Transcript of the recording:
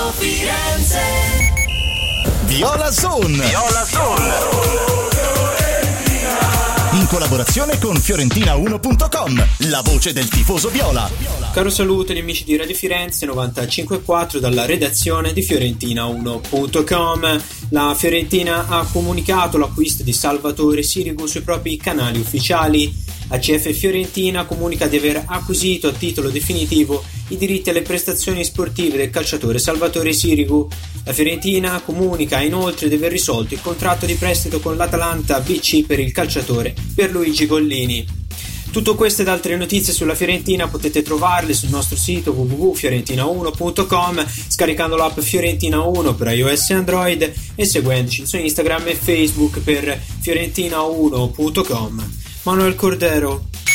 Firenze. Viola Zone. In collaborazione con Fiorentina1.com, la voce del tifoso viola. Caro saluto agli amici di Radio Firenze 95.4 dalla redazione di Fiorentina1.com. La Fiorentina ha comunicato l'acquisto di Salvatore Sirigu sui propri canali ufficiali. ACF Fiorentina comunica di aver acquisito a titolo definitivo i diritti alle prestazioni sportive del calciatore Salvatore Sirigu. La Fiorentina comunica inoltre di aver risolto il contratto di prestito con l'Atalanta BC per il calciatore Pierluigi Gollini. Tutto questo ed altre notizie sulla Fiorentina potete trovarle sul nostro sito www.fiorentina1.com, scaricando l'app Fiorentina 1 per iOS e Android e seguendoci su Instagram e Facebook per fiorentina1.com. Manuel Cordero.